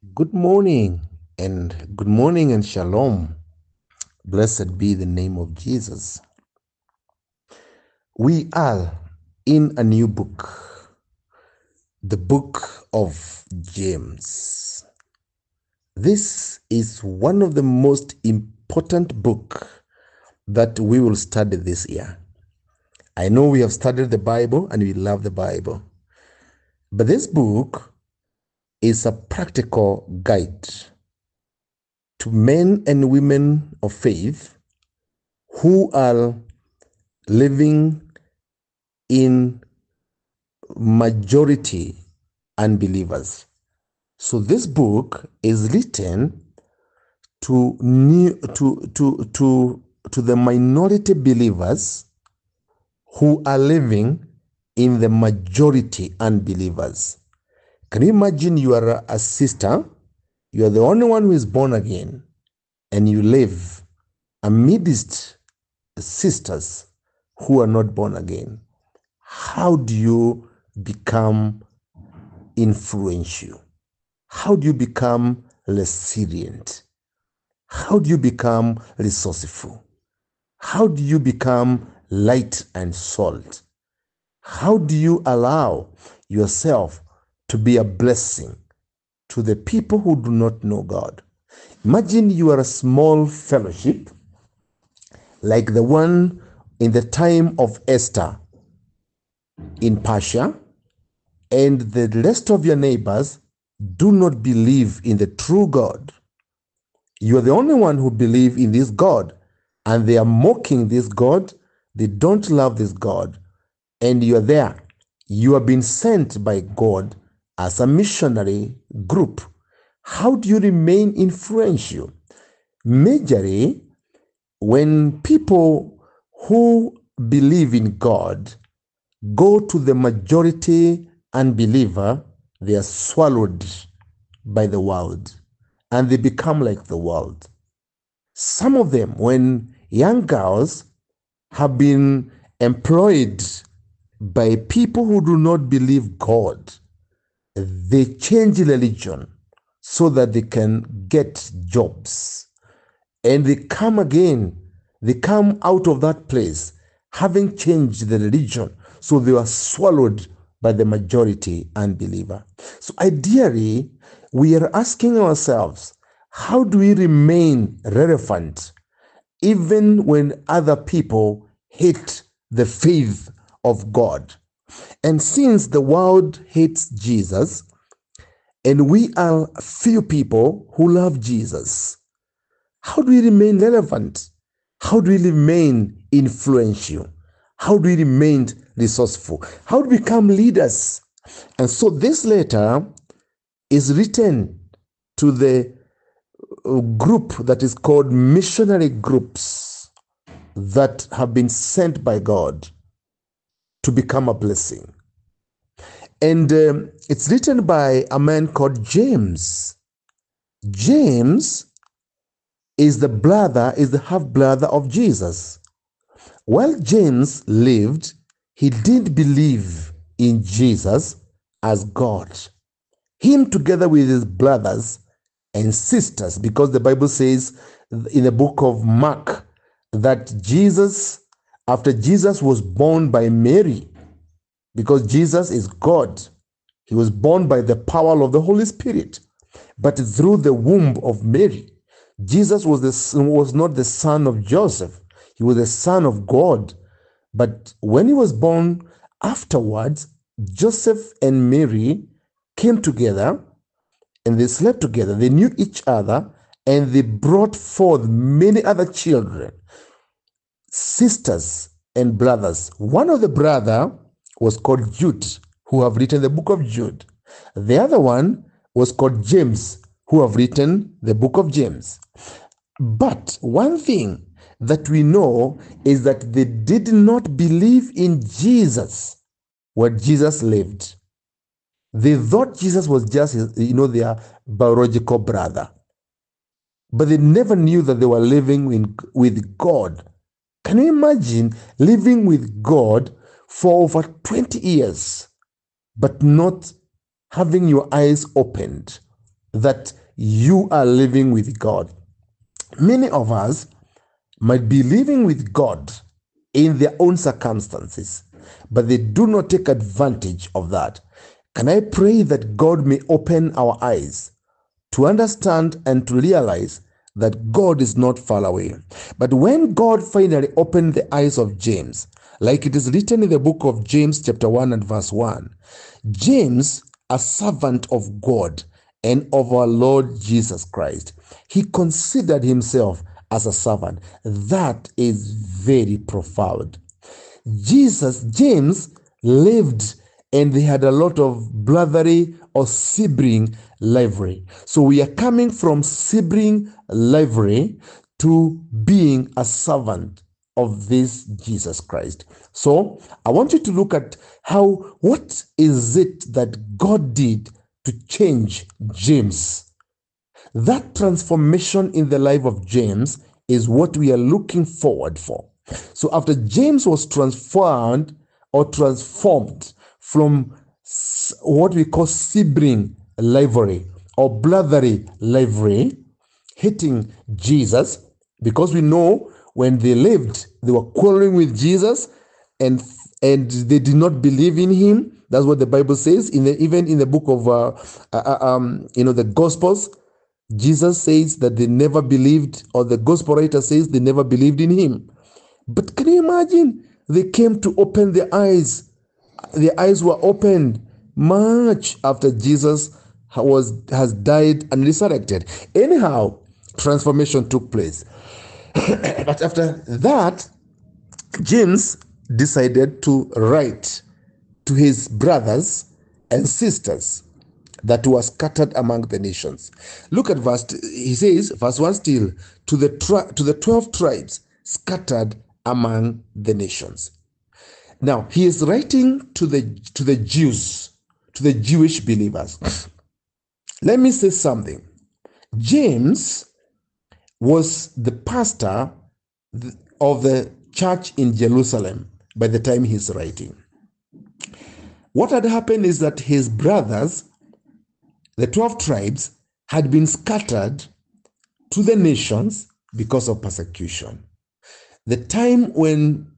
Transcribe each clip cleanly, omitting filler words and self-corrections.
Good morning and shalom. Blessed be the name of Jesus. We are in a new book, the book of James. This is one of the most important book that we will study this year. I know we have studied the Bible and we love the Bible, but this book is a practical guide to men and women of faith who are living in majority unbelievers. So this book is written to the minority believers who are living in the majority unbelievers. Can you imagine you are a sister, you are the only one who is born again, and you live amidst sisters who are not born again? How do you become influential? How do you become resilient? How do you become resourceful? How do you become light and salt? How do you allow yourself to be a blessing to the people who do not know God? Imagine you are a small fellowship like the one in the time of Esther in Persia, and the rest of your neighbors do not believe in the true God. You are the only one who believe in this God, and they are mocking this God. They don't love this God, and you are there. You are being sent by God as a missionary group. How do you remain influential? Majorly, when people who believe in God go to the majority unbeliever, they are swallowed by the world and they become like the world. Some of them, when young girls have been employed by people who do not believe God, they change religion so that they can get jobs. And they come again, they come out of that place having changed the religion, so they are swallowed by the majority unbeliever. So ideally, we are asking ourselves, how do we remain relevant even when other people hate the faith of God? And since the world hates Jesus, and we are few people who love Jesus, how do we remain relevant? How do we remain influential? How do we remain resourceful? How do we become leaders? And so this letter is written to the group that is called missionary groups that have been sent by God to become a blessing. And it's written by a man called James. James is the half brother of Jesus. While James lived, he didn't believe in Jesus as God. Him together with his brothers and sisters, because the Bible says in the book of Mark that after Jesus was born by Mary, because Jesus is God, he was born by the power of the Holy Spirit, but through the womb of Mary. Jesus was not the son of Joseph, he was the son of God. But when he was born, afterwards, Joseph and Mary came together and they slept together. They knew each other and they brought forth many other children, sisters and brothers. One of the brother was called Jude, who have written the book of Jude. The other one was called James, who have written the book of James. But one thing that we know is that they did not believe in Jesus when Jesus lived. They thought Jesus was just, their biological brother. But they never knew that they were living with God. Can you imagine living with God for over 20 years, but not having your eyes opened? that you are living with God. Many of us might be living with God in their own circumstances, but they do not take advantage of that. Can I pray that God may open our eyes to understand and to realize that God is not far away? But when God finally opened the eyes of James, like it is written in the book of James chapter 1 and verse 1, James, a servant of God and of our Lord Jesus Christ, he considered himself as a servant. That is very profound. James lived and they had a lot of brotherly or sibling rivalry. So we are coming from sibling rivalry to being a servant of this Jesus Christ. So I want you to look at what is it that God did to change James. That transformation in the life of James is what we are looking forward for. So after James was transformed from what we call sibling rivalry or brotherly rivalry, hating Jesus, because we know when they lived, they were quarreling with Jesus and they did not believe in him. That's what the Bible says. Even in the book of the Gospels, Jesus says that they never believed, or the Gospel writer says they never believed in him. But can you imagine? They came to open their eyes. Their eyes were opened much after Jesus has died and resurrected. Anyhow, transformation took place. But after that, James decided to write to his brothers and sisters that were scattered among the nations. Look at he says, verse 1 still, to the 12 tribes scattered among the nations. Now, he is writing to the Jews, to the Jewish believers. Let me say something. James was the pastor of the church in Jerusalem by the time he's writing. What had happened is that his brothers, the 12 tribes, had been scattered to the nations because of persecution. The time when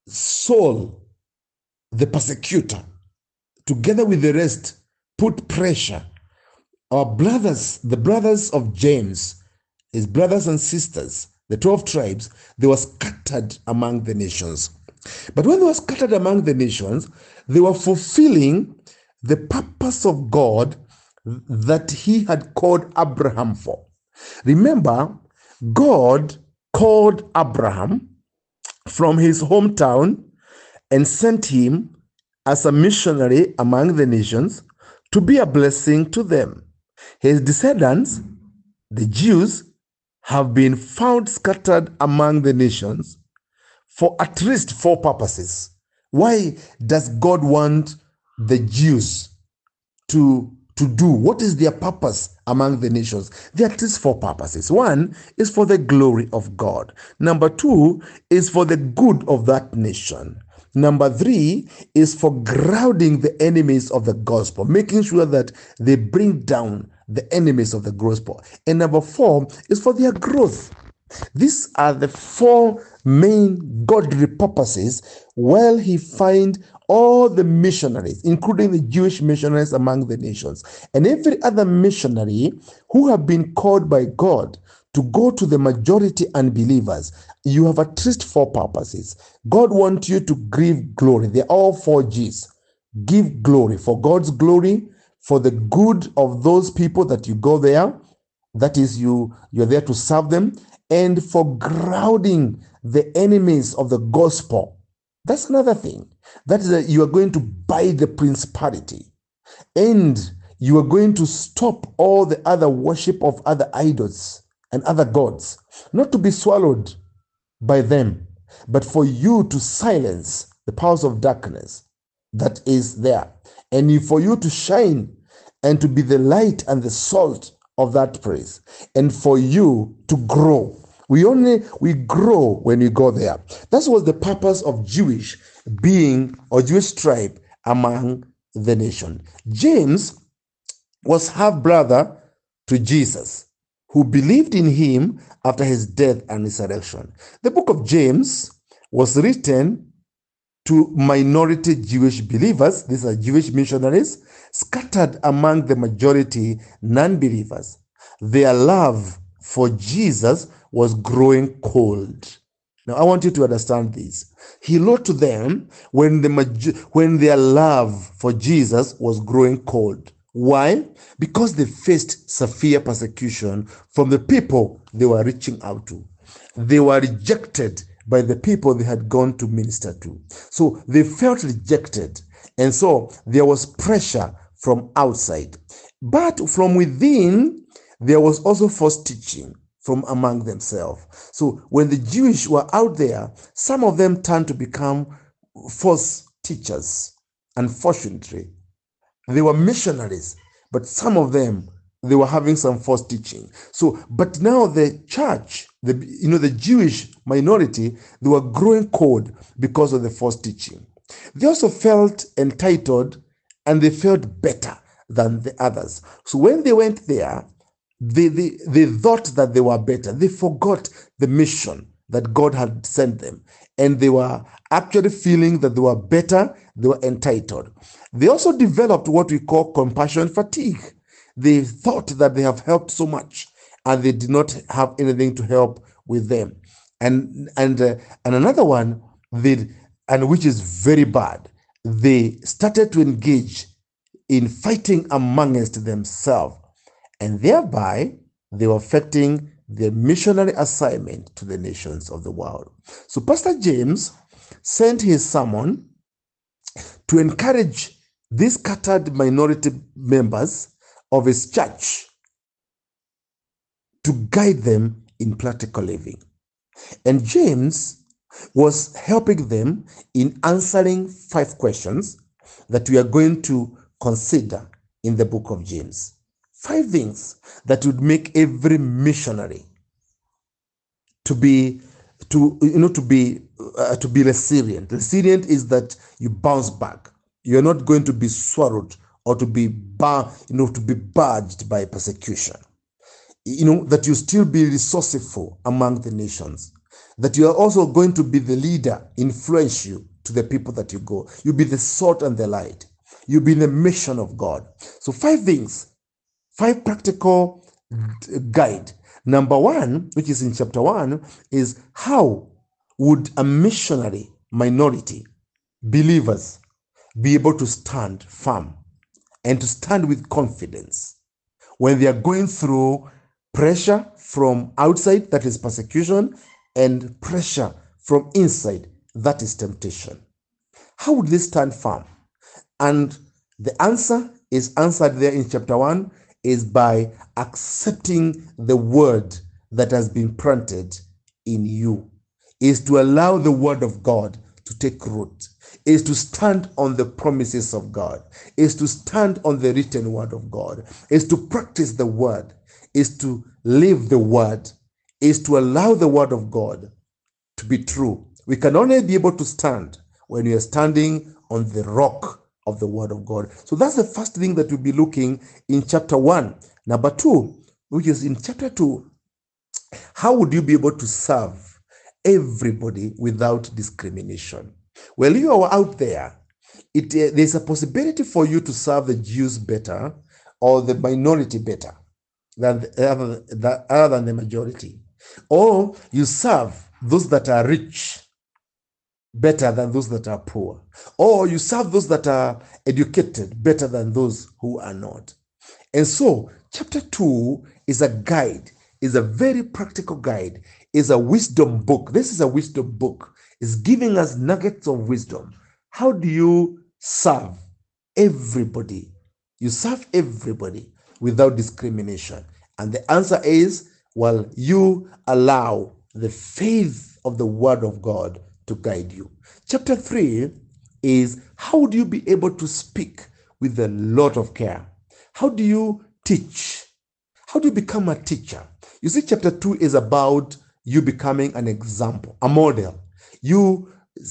Saul, the persecutor, together with the rest, put pressure, our brothers, the brothers of James, his brothers and sisters, the 12 tribes, they were scattered among the nations. But when they were scattered among the nations, they were fulfilling the purpose of God that he had called Abraham for. Remember, God called Abraham from his hometown and sent him as a missionary among the nations to be a blessing to them. His descendants, the Jews, have been found scattered among the nations for at least 4 purposes. Why does God want the Jews to do? What is their purpose among the nations? There are at least 4 purposes. 1 is for the glory of God. Number 2 is for the good of that nation. Number 3 is for grounding the enemies of the gospel, making sure that they bring down the enemies of the gospel. And number 4 is for their growth. These are the 4 main godly purposes while he finds all the missionaries, including the Jewish missionaries among the nations, and every other missionary who have been called by God to go to the majority unbelievers. You have at least 4 purposes. God wants you to give glory. They're all 4 G's. Give glory for God's glory, for the good of those people that you go there. That is, you're there to serve them, and for grounding the enemies of the gospel. That's another thing. That is that you are going to buy the principality, and you are going to stop all the other worship of other idols and other gods, not to be swallowed by them, but for you to silence the powers of darkness that is there, and for you to shine and to be the light and the salt of that place, and for you to grow. We grow when we go there. That was the purpose of Jewish being or Jewish tribe among the nation. James was half brother to Jesus, who believed in him after his death and resurrection. The book of James was written to minority Jewish believers, these are Jewish missionaries, scattered among the majority non-believers. Their love for Jesus was growing cold. Now, I want you to understand this. He wrote to them when their love for Jesus was growing cold. Why? Because they faced severe persecution from the people they were reaching out to. They were rejected by the people they had gone to minister to. So they felt rejected. And so there was pressure from outside. But from within, there was also false teaching from among themselves. So when the Jewish were out there, some of them turned to become false teachers. Unfortunately, they were missionaries, but some of them, they were having some false teaching. So, but now the church, the Jewish minority, they were growing cold because of the false teaching. They also felt entitled and they felt better than the others. So when they went there, they thought that they were better. They forgot the mission that God had sent them. And they were actually feeling that they were better, they were entitled. They also developed what we call compassion fatigue. They thought that they have helped so much and they did not have anything to help with them. And another one, which is very bad, they started to engage in fighting amongst themselves, and thereby they were affecting their missionary assignment to the nations of the world. So Pastor James sent his sermon to encourage these scattered minority members of his church to guide them in practical living. And James was helping them in answering 5 questions that we are going to consider in the book of James. 5 things that would make every missionary to be resilient. Resilient is that you bounce back. You're not going to be swallowed or to be badged by persecution. That you still be resourceful among the nations. That you are also going to be the leader, influence you to the people that you go. You'll be the salt and the light. You'll be the mission of God. So 5 things, 5 practical guide. Number 1, which is in chapter 1, is how would a missionary minority, believers, be able to stand firm and to stand with confidence when they are going through pressure from outside, that is persecution, and pressure from inside, that is temptation. How would they stand firm? And the answer is answered there in chapter 1 is by accepting the word that has been planted in you, is to allow the word of God to take root, is to stand on the promises of God, is to stand on the written word of God, is to practice the word, is to live the word, is to allow the word of God to be true. We can only be able to stand when we are standing on the rock of the word of God. So that's the first thing that we'll be looking in chapter 1. Number 2, which is in chapter 2, how would you be able to serve everybody without discrimination? Well, you are out there. There's a possibility for you to serve the Jews better or the minority better other than the majority. Or you serve those that are rich better than those that are poor. Or you serve those that are educated better than those who are not. And so, chapter 2 is a guide, is a very practical guide, is a wisdom book. This is a wisdom book. It's giving us nuggets of wisdom. How do you serve everybody? You serve everybody without discrimination. And the answer is, well, you allow the faith of the word of God to guide you. Chapter 3 is how would you be able to speak with a lot of care? How do you teach? How do you become a teacher? You see, chapter 2 is about you becoming an example, a model. You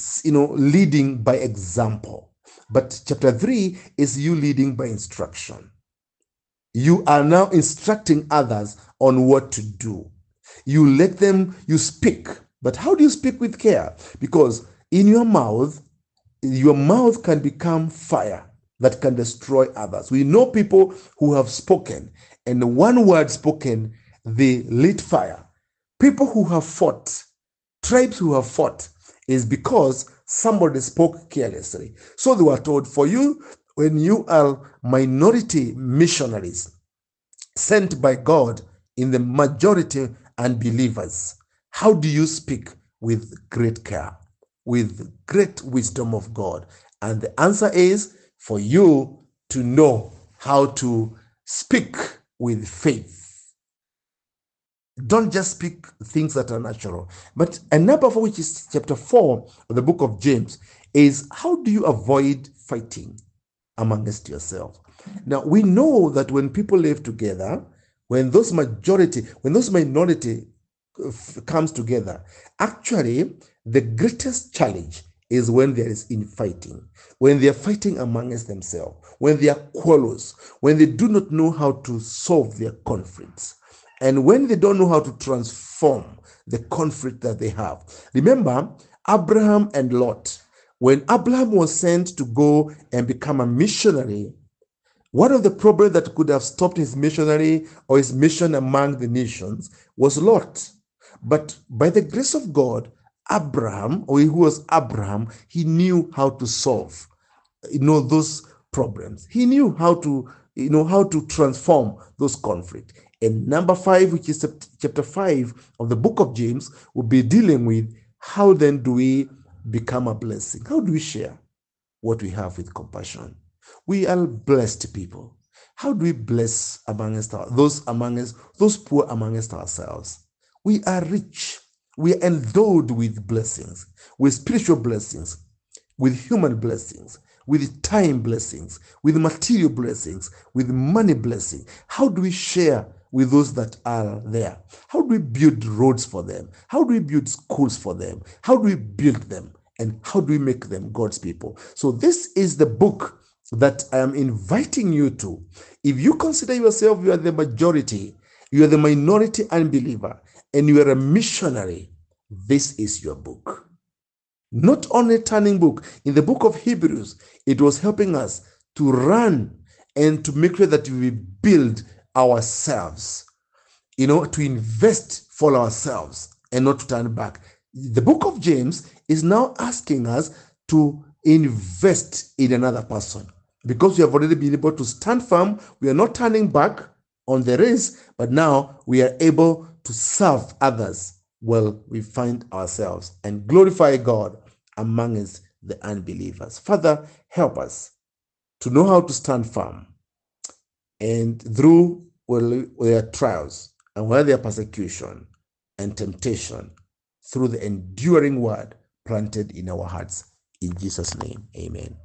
leading by example. But chapter 3 is you leading by instruction. You are now instructing others on what to do. You let them, you speak. But how do you speak with care? Because in your mouth can become fire that can destroy others. We know people who have spoken, and one word spoken, they lit fire. People who have fought, tribes who have fought, is because somebody spoke carelessly. So they were told, for you, when you are minority missionaries sent by God in the majority unbelievers, how do you speak? With great care, with great wisdom of God. And the answer is for you to know how to speak with faith. Don't just speak things that are natural. But a number for which is chapter 4 of the book of James is, how do you avoid fighting amongst yourselves? Now, we know that when people live together, when those minority comes together, actually the greatest challenge is when there is infighting, when they are fighting amongst themselves, when they are quarrels, when they do not know how to solve their conflicts, and when they don't know how to transform the conflict that they have. Remember Abraham and Lot. When Abraham was sent to go and become a missionary, one of the problems that could have stopped his missionary or his mission among the nations was Lot. But by the grace of God, Abraham, or who was Abraham, he knew how to solve, those problems. He knew how to transform those conflicts. And number 5, which is chapter 5 of the book of James, will be dealing with how then do we become a blessing? How do we share what we have with compassion? We are blessed people. How do we bless those poor amongst ourselves? We are rich. We are endowed with blessings, with spiritual blessings, with human blessings, with time blessings, with material blessings, with money blessings. How do we share with those that are there? How do we build roads for them? How do we build schools for them? How do we build them? And how do we make them God's people? So this is the book that I am inviting you to. If you consider yourself, you are the majority, you are the minority unbeliever, and you are a missionary, this is your book. Not only turning book. In the book of Hebrews, it was helping us to run and to make sure that we build ourselves, to invest for ourselves and not to turn back. The book of James is now asking us to invest in another person, because we have already been able to stand firm. We are not turning back on the race, but now we are able to serve others while we find ourselves and glorify God amongst the unbelievers. Father, help us to know how to stand firm, and through their trials and where their persecution and temptation, through the enduring word planted in our hearts. In Jesus' name, amen.